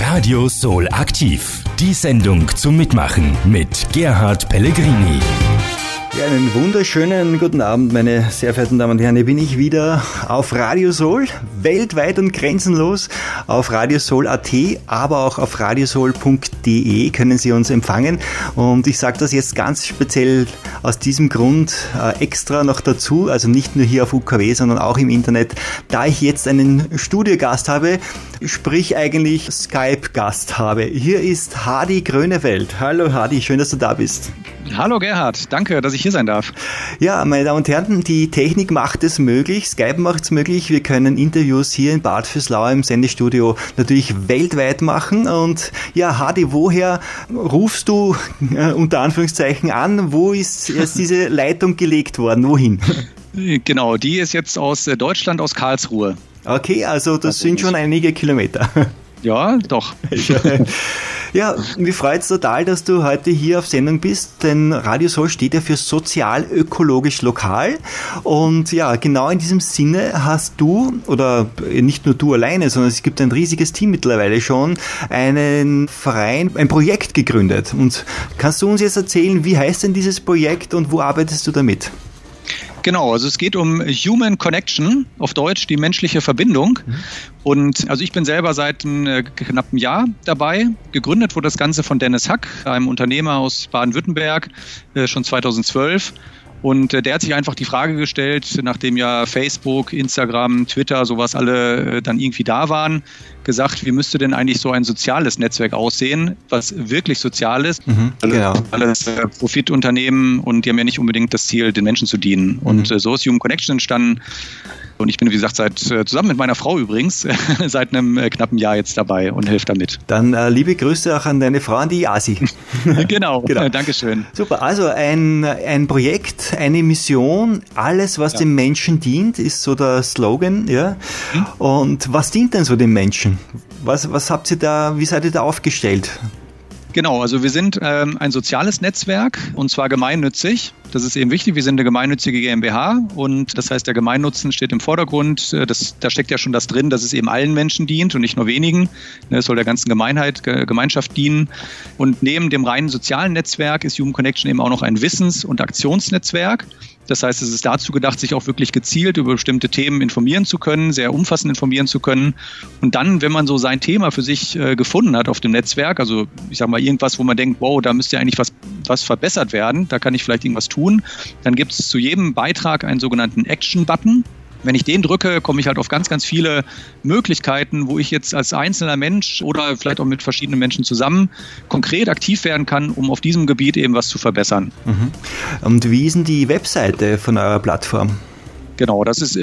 Radio Soul aktiv. Die Sendung zum Mitmachen mit Gerhard Pellegrini. Ja, einen wunderschönen guten Abend, meine sehr verehrten Damen und Herren. Hier bin ich wieder auf Radio Soul, weltweit und grenzenlos, auf radiosoul.at, aber auch auf radiosoul.de können Sie uns empfangen. Und ich sage das jetzt ganz speziell aus diesem Grund extra noch dazu, also nicht nur hier auf UKW, sondern auch im Internet, da ich jetzt einen Studiogast habe, sprich eigentlich Skype-Gast habe. Hier ist Hardy Grönewald. Hallo Hardy, schön, dass du da bist. Hallo Gerhard, danke, dass ich hier sein darf. Ja, meine Damen und Herren, die Technik macht es möglich, Skype macht es möglich. Wir können Interviews hier in Bad Vöslau im Sendestudio natürlich weltweit machen. Und ja, Hardy, woher rufst du unter Anführungszeichen an? Wo ist jetzt diese Leitung gelegt worden? Wohin? Genau, die ist jetzt aus Deutschland, aus Karlsruhe. Okay, also das sind schon einige Kilometer. Ja, doch. Ja, mich freut es total, dass du heute hier auf Sendung bist, denn Radio Soul steht ja für sozial-ökologisch lokal. Und ja, genau in diesem Sinne hast du, oder nicht nur du alleine, sondern es gibt ein riesiges Team mittlerweile schon, einen Verein, ein Projekt gegründet. Und kannst du uns jetzt erzählen, wie heißt denn dieses Projekt und wo arbeitest du damit? Genau, also es geht um Human Connection, auf Deutsch die menschliche Verbindung. Und also ich bin selber seit einem knappen Jahr dabei. Gegründet wurde das Ganze von Dennis Hack, einem Unternehmer aus Baden-Württemberg, schon 2012. Und der hat sich einfach die Frage gestellt, nachdem ja Facebook, Instagram, Twitter, sowas alle dann irgendwie da waren, gesagt, wie müsste denn eigentlich so ein soziales Netzwerk aussehen, was wirklich sozial ist. Genau. Alles Profitunternehmen und die haben ja nicht unbedingt das Ziel, den Menschen zu dienen. Und so ist Human Connection entstanden. Und ich bin, wie gesagt, zusammen mit meiner Frau übrigens, seit einem knappen Jahr jetzt dabei und helfe damit. Dann liebe Grüße auch an deine Frau, an die Asi. Genau. Dankeschön. Super, also ein Projekt, eine Mission, alles, was dem Menschen dient, ist so der Slogan. Ja. Und was dient denn so dem Menschen? Was habt ihr da, wie seid ihr da aufgestellt? Genau, also wir sind ein soziales Netzwerk und zwar gemeinnützig. Das ist eben wichtig, wir sind eine gemeinnützige GmbH und das heißt, der Gemeinnutzen steht im Vordergrund. Da steckt ja schon das drin, dass es eben allen Menschen dient und nicht nur wenigen. Es soll der ganzen Gemeinschaft dienen. Und neben dem reinen sozialen Netzwerk ist Human Connection eben auch noch ein Wissens- und Aktionsnetzwerk. Das heißt, es ist dazu gedacht, sich auch wirklich gezielt über bestimmte Themen informieren zu können, sehr umfassend informieren zu können. Und dann, wenn man so sein Thema für sich gefunden hat auf dem Netzwerk, also ich sage mal irgendwas, wo man denkt, wow, da müsste ja eigentlich was verbessert werden, da kann ich vielleicht irgendwas tun, dann gibt es zu jedem Beitrag einen sogenannten Action-Button. Wenn ich den drücke, komme ich halt auf ganz, ganz viele Möglichkeiten, wo ich jetzt als einzelner Mensch oder vielleicht auch mit verschiedenen Menschen zusammen konkret aktiv werden kann, um auf diesem Gebiet eben was zu verbessern. Und wie ist denn die Webseite von eurer Plattform? Genau, das ist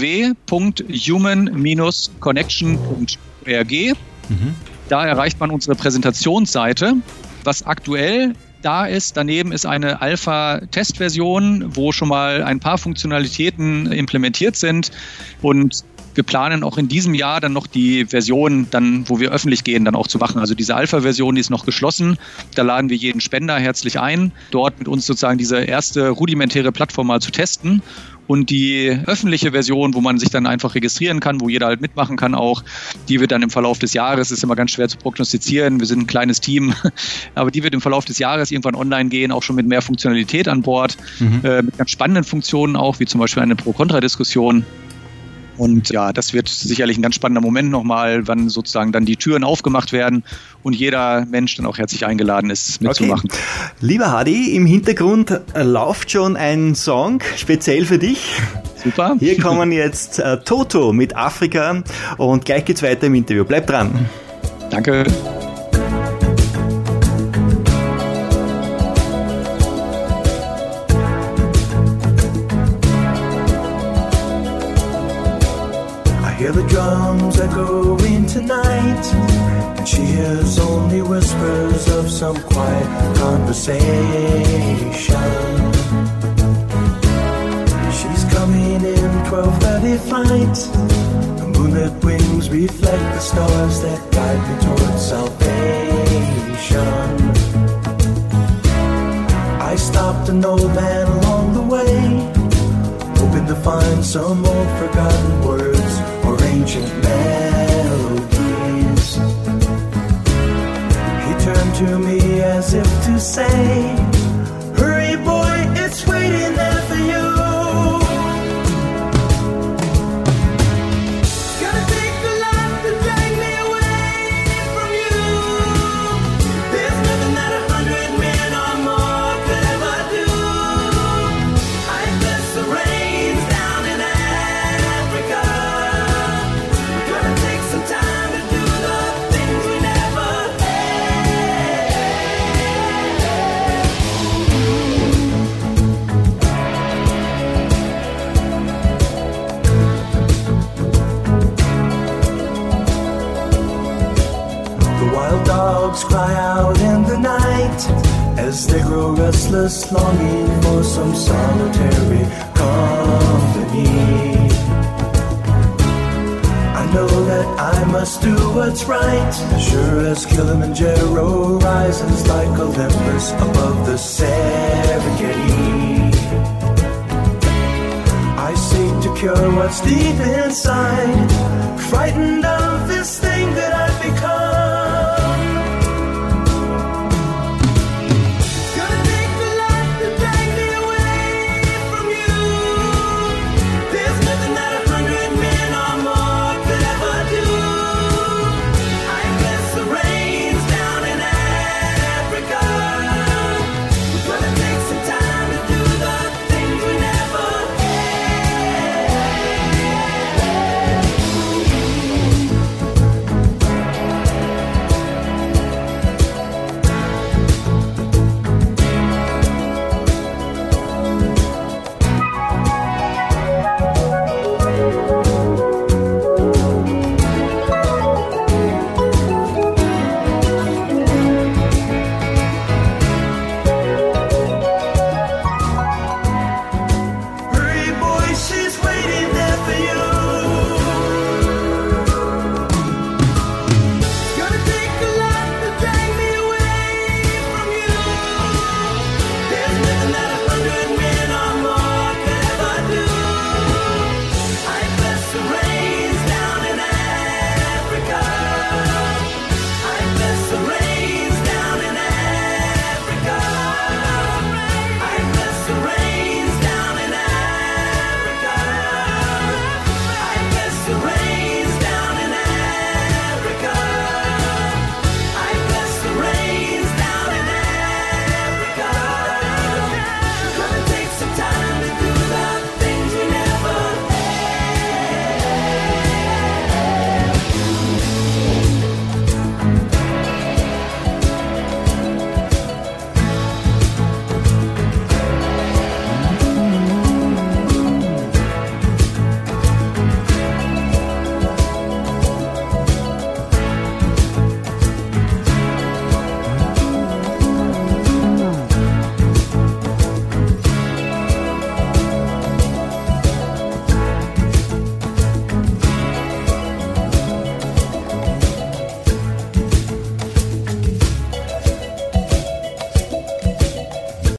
www.human-connection.org. Da erreicht man unsere Präsentationsseite, was aktuell da ist. Daneben ist eine Alpha-Testversion, wo schon mal ein paar Funktionalitäten implementiert sind und wir planen auch in diesem Jahr dann noch die Version, dann, wo wir öffentlich gehen, dann auch zu machen. Also diese Alpha-Version, die ist noch geschlossen. Da laden wir jeden Spender herzlich ein, dort mit uns sozusagen diese erste rudimentäre Plattform mal zu testen. Und die öffentliche Version, wo man sich dann einfach registrieren kann, wo jeder halt mitmachen kann auch, die wird dann im Verlauf des Jahres, ist immer ganz schwer zu prognostizieren, wir sind ein kleines Team, aber die wird im Verlauf des Jahres irgendwann online gehen, auch schon mit mehr Funktionalität an Bord, mit ganz spannenden Funktionen auch, wie zum Beispiel eine Pro-Kontra-Diskussion. Und ja, das wird sicherlich ein ganz spannender Moment nochmal, wann sozusagen dann die Türen aufgemacht werden und jeder Mensch dann auch herzlich eingeladen ist, mitzumachen. Okay. Lieber Hardy, im Hintergrund läuft schon ein Song, speziell für dich. Super. Hier kommen jetzt Toto mit Afrika und gleich geht's weiter im Interview. Bleib dran. Danke. Hear the drums echoing tonight, and she hears only whispers of some quiet conversation. She's coming in 12:30 flight. The moonlit wings reflect the stars that guide me towards salvation. I stopped an old man along the way, hoping to find some old forgotten words or ancient melodies. to me as if to say, hurry boy, it's waiting there for you. It's gonna take a lot to drag me away from you. There's nothing that 100 men or more could ever do. I bless the rains down in Africa. It's gonna take some time to do the things we never had. The wild dogs cry out in the night as they grow restless, longing for some solitary company. I know that I must do what's right, sure as Kilimanjaro rises like Olympus above the Serengeti. I seek to cure what's deep inside, frightened of this thing